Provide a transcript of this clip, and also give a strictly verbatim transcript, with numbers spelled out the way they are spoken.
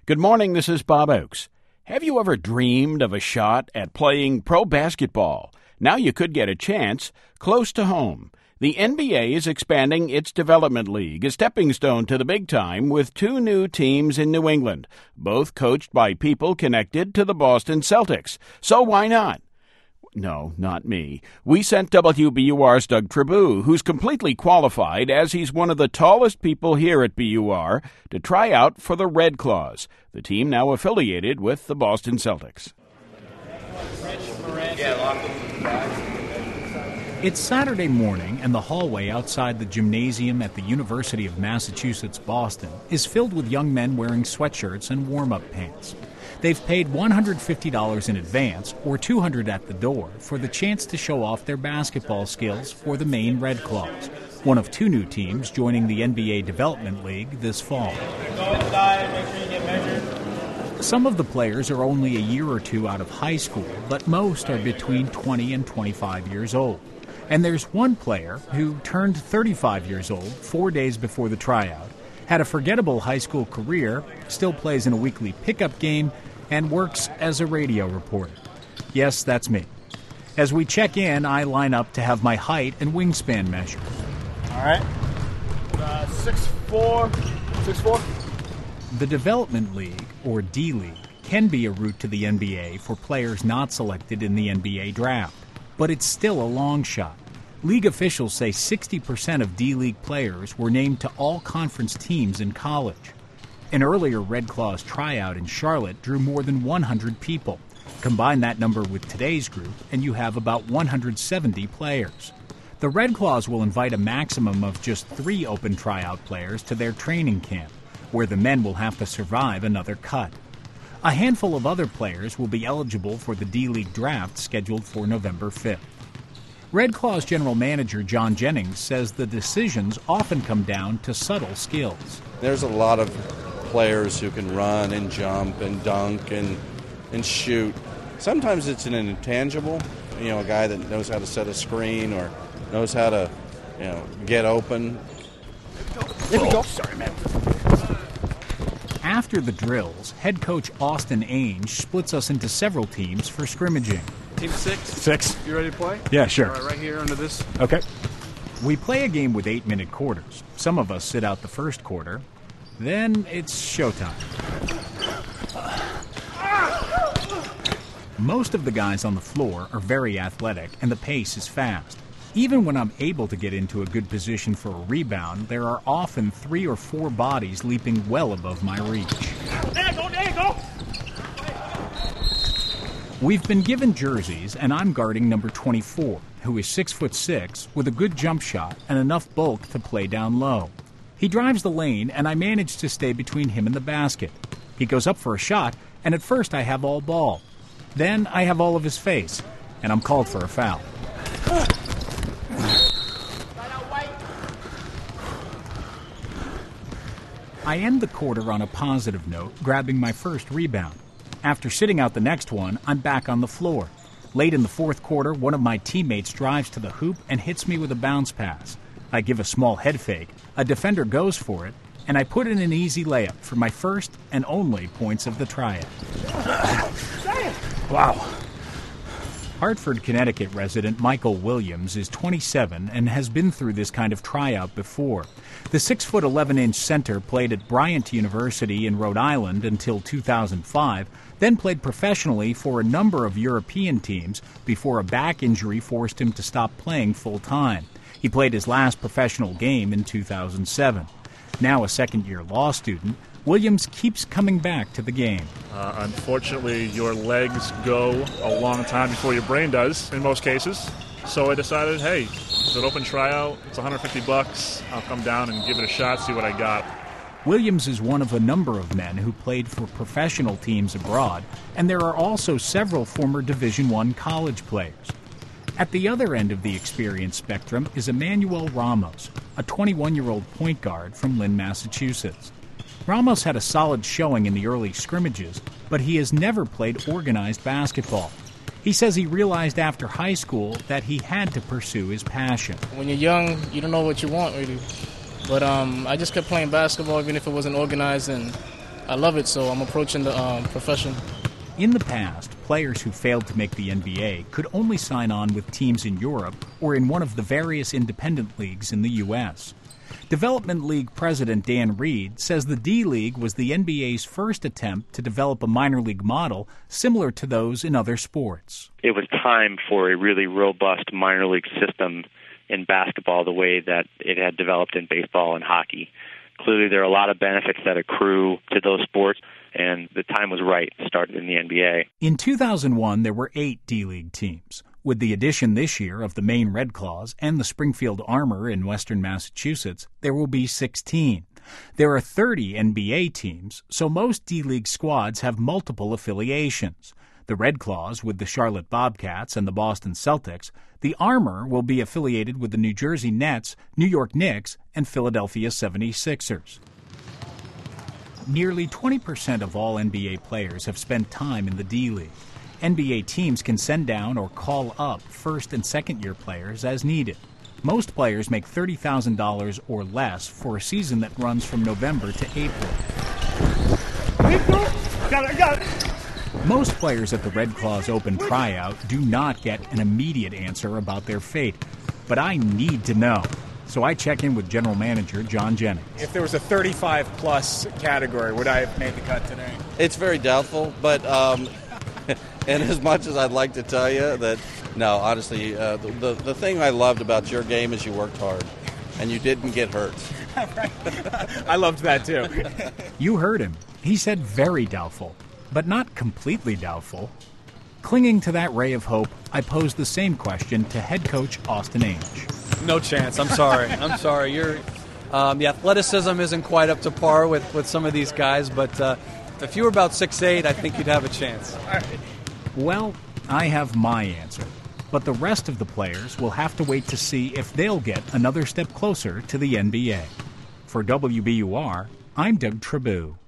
Good morning, this is Bob Oakes. Have you ever dreamed of a shot at playing pro basketball? Now you could get a chance close to home. The N B A is expanding its development league, a stepping stone to the big time, with two new teams in New England, both coached by people connected to the Boston Celtics. So why not? No, not me. We sent W B U R's Doug Tribou, who's completely qualified, as he's one of the tallest people here at B U R, to try out for the Red Claws, the team now affiliated with the Boston Celtics. It's Saturday morning, and the hallway outside the gymnasium at the University of Massachusetts, Boston, is filled with young men wearing sweatshirts and warm-up pants. They've paid one hundred fifty dollars in advance, or two hundred dollars at the door, for the chance to show off their basketball skills for the Maine Red Claws, one of two new teams joining the N B A Development League this fall. Some of the players are only a year or two out of high school, but most are between twenty and twenty-five years old. And there's one player who turned thirty-five years old four days before the tryout, had a forgettable high school career, still plays in a weekly pickup game, and works as a radio reporter. Yes, that's me. As we check in, I line up to have my height and wingspan measured. All right. Uh, six four, six four. The Development League, or D-League, can be a route to the N B A for players not selected in the N B A draft, but it's still a long shot. League officials say sixty percent of D-League players were named to all-conference teams in college. An earlier Red Claws tryout in Charlotte drew more than one hundred people. Combine that number with today's group, and you have about one hundred seventy players. The Red Claws will invite a maximum of just three open tryout players to their training camp, where the men will have to survive another cut. A handful of other players will be eligible for the D-League draft scheduled for November fifth. Red Claws general manager John Jennings says the decisions often come down to subtle skills. There's a lot of players who can run and jump and dunk and and shoot. Sometimes it's an intangible, you know, a guy that knows how to set a screen or knows how to, you know, get open. There we go. Oh, sorry, man. After the drills, head coach Austin Ainge splits us into several teams for scrimmaging. Team six. Six. You ready to play? Yeah, sure. All right, right here under this. Okay. We play a game with eight-minute quarters. Some of us sit out the first quarter. Then it's showtime. Most of the guys on the floor are very athletic, and the pace is fast. Even when I'm able to get into a good position for a rebound, there are often three or four bodies leaping well above my reach. There you go, there you go. We've been given jerseys, and I'm guarding number twenty-four, who is six foot six, with a good jump shot and enough bulk to play down low. He drives the lane, and I manage to stay between him and the basket. He goes up for a shot, and at first I have all ball. Then I have all of his face, and I'm called for a foul. I end the quarter on a positive note, grabbing my first rebound. After sitting out the next one, I'm back on the floor. Late in the fourth quarter, one of my teammates drives to the hoop and hits me with a bounce pass. I give a small head fake, a defender goes for it, and I put in an easy layup for my first and only points of the tryout. Wow. Hartford, Connecticut resident Michael Williams is twenty-seven and has been through this kind of tryout before. The six foot eleven inch center played at Bryant University in Rhode Island until two thousand five, then played professionally for a number of European teams before a back injury forced him to stop playing full-time. He played his last professional game in two thousand seven. Now a second-year law student, Williams keeps coming back to the game. Uh, unfortunately, your legs go a long time before your brain does, in most cases. So I decided, hey, it's an open tryout, it's one hundred fifty bucks. I'll come down and give it a shot, see what I got. Williams is one of a number of men who played for professional teams abroad, and there are also several former Division One college players. At the other end of the experience spectrum is Emmanuel Ramos, a twenty-one-year-old point guard from Lynn, Massachusetts. Ramos had a solid showing in the early scrimmages, but he has never played organized basketball. He says he realized after high school that he had to pursue his passion. When you're young, you don't know what you want, really. But um, I just kept playing basketball, even if it wasn't organized, and I love it, so I'm approaching the um, profession. In the past, players who failed to make the N B A could only sign on with teams in Europe or in one of the various independent leagues in the U S Development League President Dan Reed says the D-League was the N B A's first attempt to develop a minor league model similar to those in other sports. It was time for a really robust minor league system in basketball the way that it had developed in baseball and hockey. Clearly, there are a lot of benefits that accrue to those sports, and the time was right to start in the N B A. In two thousand one, there were eight D-League teams. With the addition this year of the Maine Red Claws and the Springfield Armor in western Massachusetts, there will be sixteen. There are thirty N B A teams, so most D-League squads have multiple affiliations. The Red Claws with the Charlotte Bobcats and the Boston Celtics. The Armor will be affiliated with the New Jersey Nets, New York Knicks, and Philadelphia seventy-sixers. Nearly twenty percent of all N B A players have spent time in the D-League. N B A teams can send down or call up first and second-year players as needed. Most players make thirty thousand dollars or less for a season that runs from November to April. Got it, got it. Most players at the Red Claws Open tryout do not get an immediate answer about their fate. But I need to know. So I check in with General Manager John Jennings. If there was a thirty-five plus category, would I have made the cut today? It's very doubtful, but um, and as much as I'd like to tell you that, no, honestly, uh, the, the the thing I loved about your game is you worked hard, and you didn't get hurt. I loved that too. You heard him. He said very doubtful, but not completely doubtful. Clinging to that ray of hope, I posed the same question to head coach Austin Ainge. No chance. I'm sorry. I'm sorry. You're, um, the athleticism isn't quite up to par with, with some of these guys, but uh, if you were about six eight, I think you'd have a chance. Well, I have my answer. But the rest of the players will have to wait to see if they'll get another step closer to the N B A. For W B U R, I'm Doug Trabue.